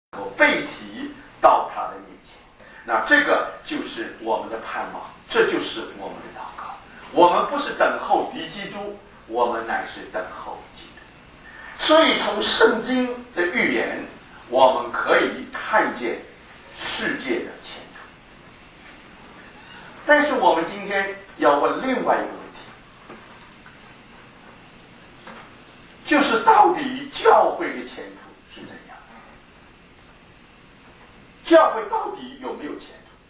够背提到他的面前。那这个就是我们的盼望，这就是我们的祷告。我们不是等候敌基督，我们乃是等候基督。所以从圣经的预言，我们可以看见世界的前途。但是我们今天要问另外一个问题，就是到底教会的前途是怎样？教会到底有没有前途？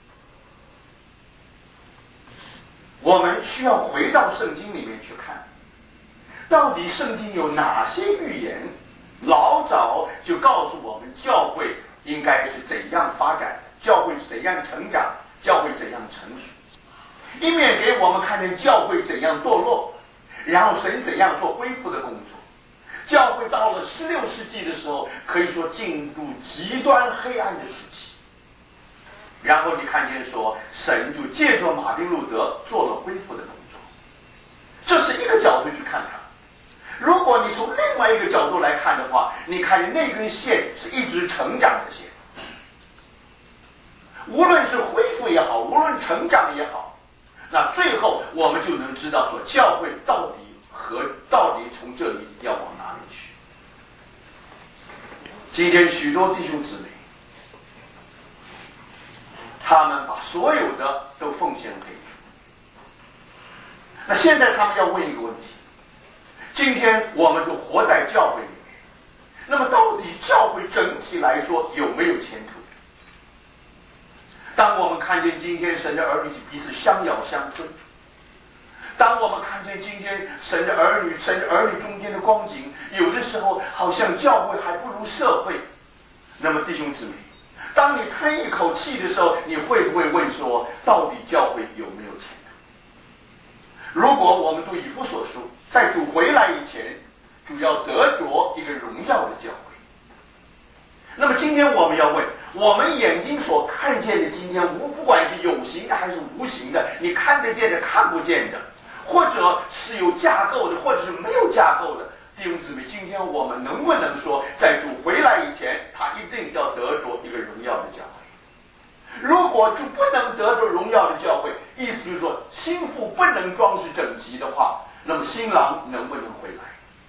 我们需要回到圣经里面去看，到底圣经有哪些预言老早就告诉我们教会应该是怎样发展，教会怎样成长，教会怎样成熟，一面给我们看见教会怎样堕落，然后神怎样做恢复的工作。教会到了16世纪的时候，可以说进入极端黑暗的时期。然后你看见说，神就借着马丁路德做了恢复的工作。这是一个角度去看它。如果你从另外一个角度来看的话，你看见那根线是一直成长的线。无论是恢复也好，无论成长也好，那最后我们就能知道说，教会到底从这里要往哪里去。今天许多弟兄姊妹，他们把所有的都奉献给主。那现在他们要问一个问题，今天我们都活在教会里面，那么到底教会整体来说有没有前途？当我们看见今天神的儿女彼此相咬相吞，当我们看见今天神的儿女中间的光景，有的时候好像教会还不如社会。那么弟兄姊妹，当你叹一口气的时候，你会不会问说，到底教会有没有前途？如果我们读以弗所书，在主回来以前，主要得着一个荣耀的教会。那么今天我们要问，我们眼睛所看见的今天，不管是有形的还是无形的，你看得见的看不见的，或者是有架构的，或者是没有架构的，弟兄姊妹，今天我们能不能说，在主回来以前，他一定要得着一个荣耀的教会？如果主不能得着荣耀的教会，意思就是说新妇不能装饰整齐的话，那么新郎能不能回来？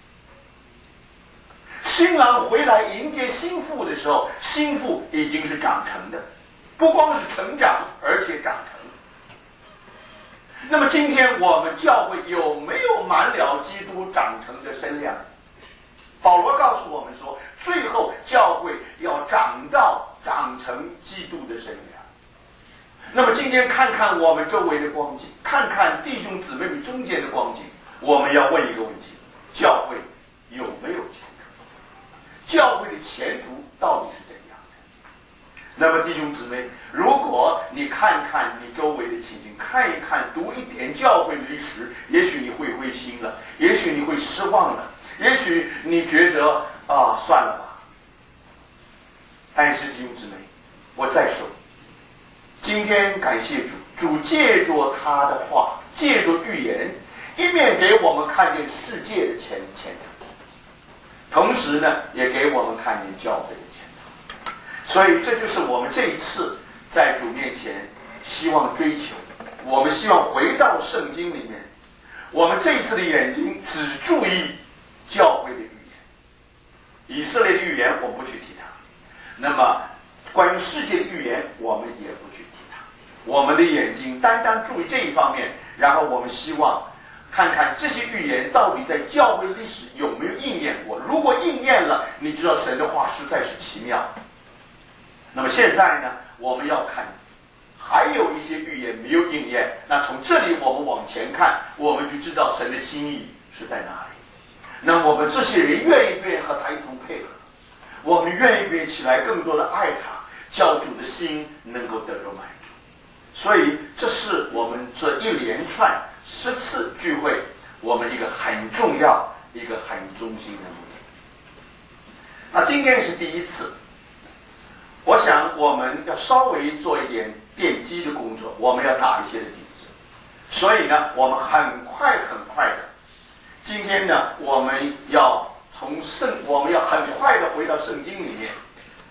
新郎回来迎接新妇的时候，新妇已经是长成的，不光是成长，而且长成。那么今天我们教会有没有满了基督长成的身量？保罗告诉我们说，最后教会要长成基督的身量。那么今天看看我们周围的光景，看看弟兄姊妹们中间的光景，我们要问一个问题：教会有没有前途？教会的前途到底是怎样的？那么弟兄姊妹，如果你看看你周围的情景，看一看，读一点教会的历史，也许你会灰心了，也许你会失望了，也许你觉得算了吧。但是弟兄姊妹，我再说，今天感谢主，主借着他的话，借着预言，一面给我们看见世界的前途，同时呢，也给我们看见教会的前途。所以这就是我们这一次在主面前希望追求，我们希望回到圣经里面，我们这一次的眼睛只注意教会的预言，以色列的预言我们不去提它，那么关于世界的预言我们也不去提它，我们的眼睛单单注意这一方面，然后我们希望看看这些预言到底在教会历史有没有应验过。如果应验了，你知道神的话实在是奇妙。那么现在呢，我们要看还有一些预言没有应验，那从这里我们往前看，我们就知道神的心意是在哪里。那我们这些人愿意不愿意和他一同配合？我们愿意不愿意起来更多的爱他，教主的心能够得着满足？所以这是我们这一连串10次聚会，我们一个很重要、一个很中心的目的。那今天是第一次，我想我们要稍微做一点奠基的工作，我们要打一些的底子。所以呢，我们很快的，今天呢，我们要很快的回到圣经里面。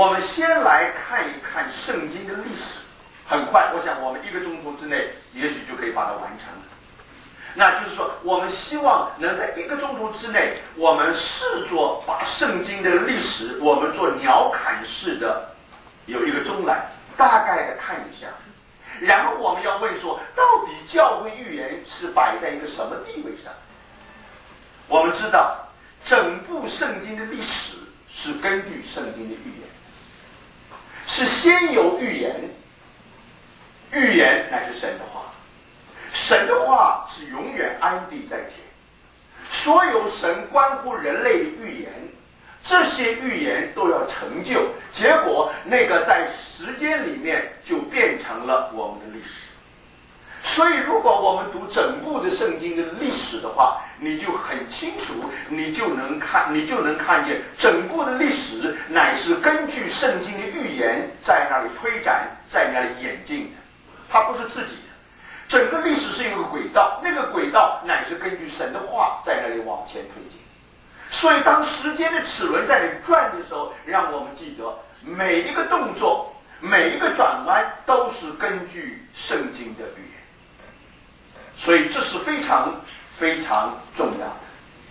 我们先来看一看圣经的历史。很快，我想我们1个钟头之内，也许就可以把它完成了。那就是说，我们希望能在1个钟头之内，我们试着把圣经的历史，我们做鸟瞰式的有1个钟来大概的看一下。然后我们要问说，到底教会预言是摆在一个什么地位上？我们知道，整部圣经的历史是根据圣经的预言，是先有预言，预言乃是神的话，神的话是永远安定在天。所有神关乎人类的预言，这些预言都要成就，结果那个在时间里面就变成了我们的历史。所以如果我们读整部的圣经的历史的话，你就很清楚，你就能看见整部的历史乃是根据圣经的预言在那里推展，在那里演进的，它不是自己的。整个历史是有个轨道，那个轨道乃是根据神的话在那里往前推进。所以当时间的齿轮在那里转的时候，让我们记得每一个动作，每一个转弯都是根据圣经的预言。所以这是非常非常重要的。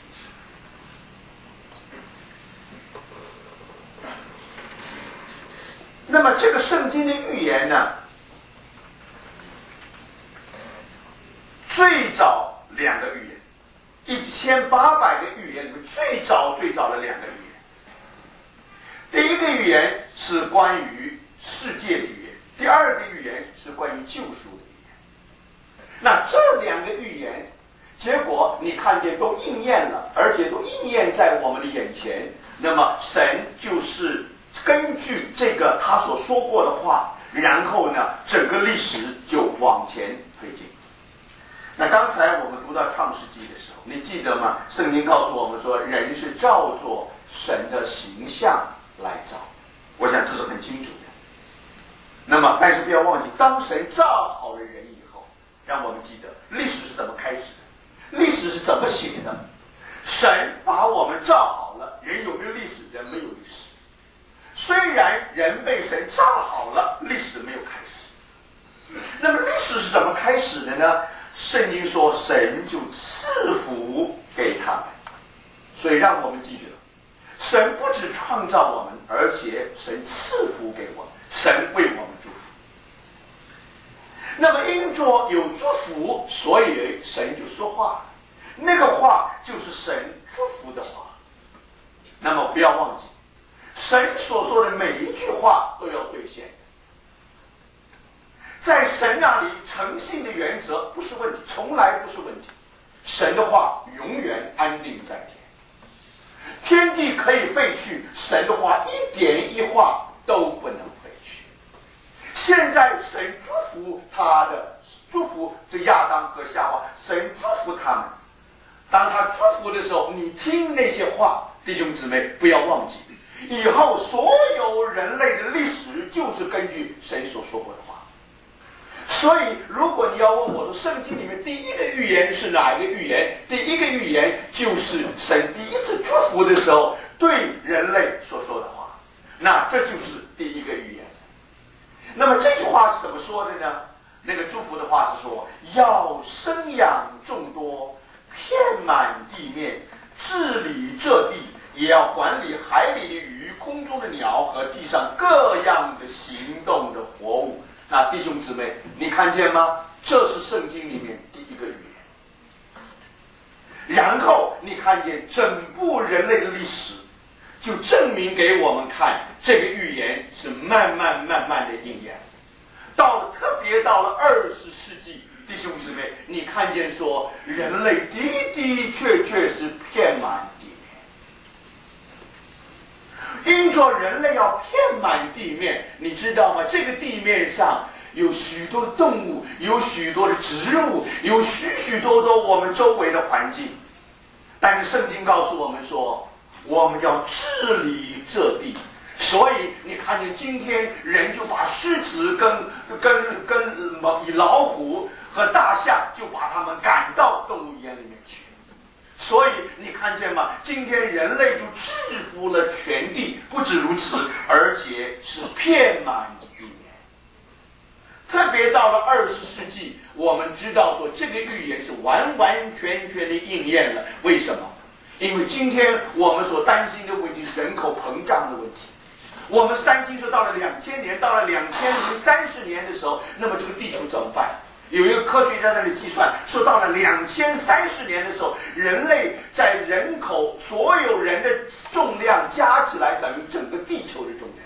那么这个圣经的预言呢，最早2个预言，1800个预言里面最早的2个预言。第一个预言是关于世界的预言，第2个预言是关于救赎的预言。那这2个预言，结果你看见都应验了，而且都应验在我们的眼前。那么神就是根据这个他所说过的话，然后呢，整个历史就往前推进。那刚才我们读到创世纪的时候，你记得吗？圣经告诉我们说，人是照着神的形象来造，我想这是很清楚的。那么但是不要忘记，当神造好了人以后，让我们记得历史是怎么开始的，历史是怎么写的。神把我们造好了，人有没有历史？人没有历史。虽然人被神造好了，历史没有开始。那么历史是怎么开始的呢？圣经说神就赐福给他们，所以让我们记得，神不只创造我们，而且神赐福给我们，神为我们祝福。那么因着有祝福，所以神就说话，那个话就是神祝福的话。那么不要忘记，神所说的每一句话都要兑现。在神那里，诚信的原则不是问题，从来不是问题。神的话永远安定在天，天地可以废去，神的话一点一画都不能废去。现在神祝福这亚当和夏娃，神祝福他们。当他祝福的时候，你听那些话，弟兄姊妹不要忘记，以后所有人类的历史就是根据神所说过的话。所以如果你要问我说圣经里面第一个预言是哪一个预言，第一个预言就是神第一次祝福的时候对人类所说的话，那这就是第一个预言。那么这句话是怎么说的呢？那个祝福的话是说，要生养众多，遍满地面，治理这地，也要管理海里的鱼，空中的鸟和地上各样的行动的活物。那弟兄姊妹，你看见吗？这是圣经里面第一个预言。然后你看见整部人类的历史，就证明给我们看，这个预言是慢慢的应验。特别到了20世纪，弟兄姊妹，你看见说人类的的确确是遍满地面。因着人类要遍满地面，你知道吗？这个地面上有许多的动物，有许多的植物，有许多我们周围的环境。但是圣经告诉我们说，我们要治理这地。所以你看见今天人就把狮子跟老虎和大象就把它们赶到动物园里面去。 所以你看见吗？今天人类就制服了全地，不止如此，而且是遍满一年。特别到了20世纪，我们知道说这个预言是完完全全的应验了。为什么？因为今天我们所担心的问题是人口膨胀的问题。我们是担心说到了2000年，到了2030年的时候，那么这个地球怎么办？有一个科学家在那里计算，说到了2030年的时候，人类在人口所有人的重量加起来等于整个地球的重量。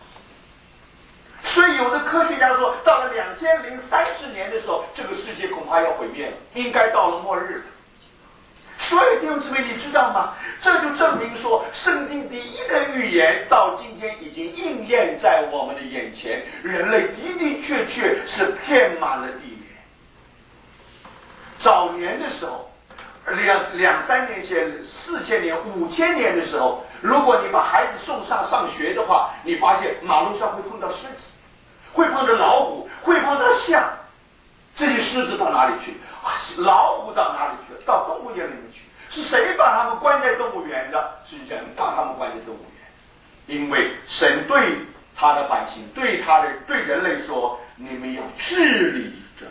所以有的科学家说，到了2030年的时候，这个世界恐怕要毁灭了，应该到了末日了。所以弟兄姊妹，你知道吗？这就证明说，圣经第一个预言到今天已经应验在我们的眼前，人类的的确确是遍满了地面。早年的时候，2、3年前、4000年、5000年的时候，如果你把孩子送上学的话，你发现马路上会碰到狮子，会碰到老虎，会碰到象。这些狮子到哪里去？老虎到哪里去？到动物园里面去。是谁把他们关在动物园的？是人把他们关在动物园。因为神对他的百姓，对人类说，你们要治理这里。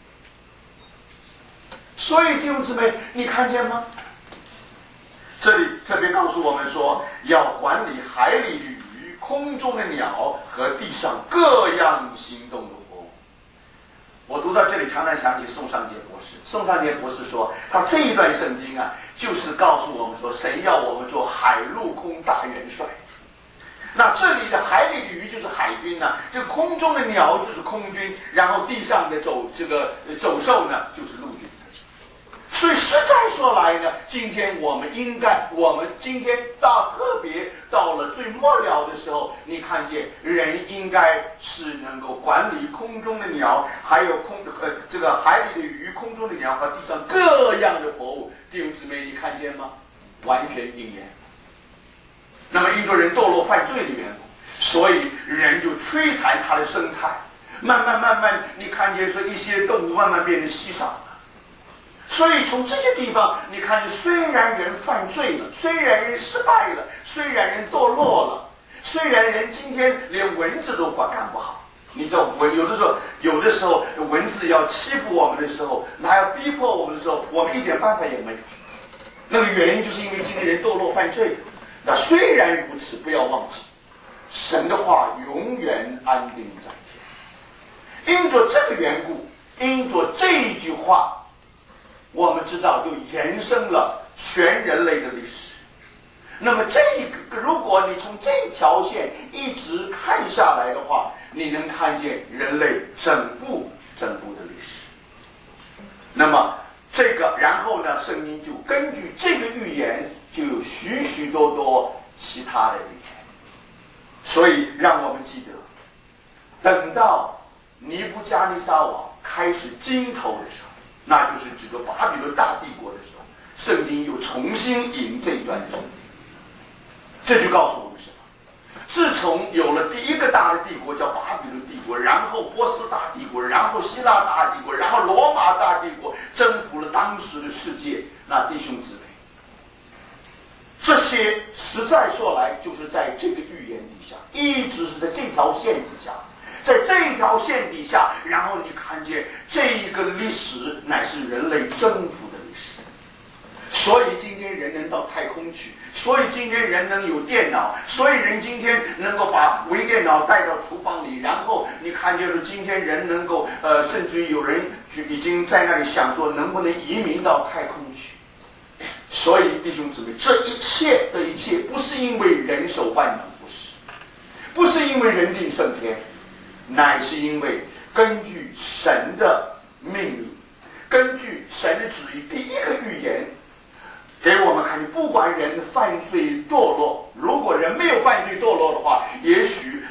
所以弟兄姊妹，你看见吗？这里特别告诉我们说，要管理海里的鱼、空中的鸟和地上各样行动的活物。我读到这里，常常想起宋尚杰博士。宋尚杰博士说，他这一段圣经啊，就是告诉我们说，神要我们做海陆空大元帅。那这里的海里的鱼就是海军呢，这个空中的鸟就是空军，然后地上的走兽呢就是陆军。所以实在说来呢，今天我们今天特别到了最末了的时候，你看见人应该是能够管理空中的鸟，还有这个海里的鱼、空中的鸟和地上各样的活物。弟兄姊妹，你看见吗？完全应验。那么因着人堕落犯罪的缘故，所以人就摧残他的生态，慢慢，你看见说一些动物慢慢变得稀少了。所以从这些地方，你看，虽然人犯罪了，虽然人失败了，虽然人堕落了，虽然人今天连蚊子都干不好。你知道，有的时候蚊子要欺负我们的时候，还要逼迫我们的时候，我们一点办法也没有。那个原因就是因为今天人堕落犯罪。那虽然如此，不要忘记，神的话永远安定在天。因着这个缘故，因着这一句话，我们知道就延伸了全人类的历史。那么如果你从这条线一直看下来的话，你能看见人类整部的历史。那么然后呢，圣经就根据这个预言，就有许许多多其他的预言。所以让我们记得，等到尼布加尼撒王开始经头的时候，那就是指着巴比伦大帝国的时候，圣经又重新引这一段的圣经。这就告诉我们什么？自从有了第一个大的帝国叫巴比伦帝国，然后波斯大帝国，然后希腊大帝国，然后罗马大帝国，征服了当时的世界。那弟兄姊妹，这些实在说来，就是在这个预言底下，一直是在这条线底下。在这条线底下，然后你看见这一个历史乃是人类征服的历史。所以今天人能到太空去，所以今天人能有电脑，所以人今天能够把微电脑带到厨房里，然后你看见是今天人能够甚至于有人已经在那里想说能不能移民到太空去。所以弟兄姊妹，这一切的一切不是因为人手万能，不是因为人定胜天，乃是因为根据神的命令，根据神的旨意。第一个预言给我们看见，不管人犯罪堕落，如果人没有犯罪堕落的话，也许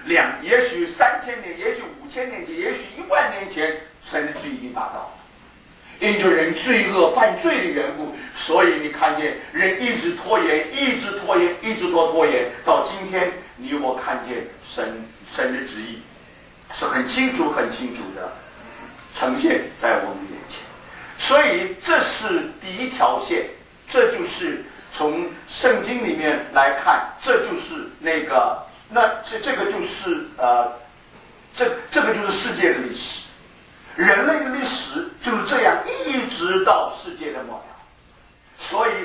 3000年，也许5000年前，也许10000年前，神的旨意已经达到了。因着人罪恶犯罪的缘故，所以你看见人一直拖延，一直拖延，到今天你我看见神的旨意是很清楚的呈现在我们面前。所以这是第一条线， 这就是从圣经里面来看，这就是这个就是这个就是世界的历史，人类的历史就是这样一直到世界的末了。所以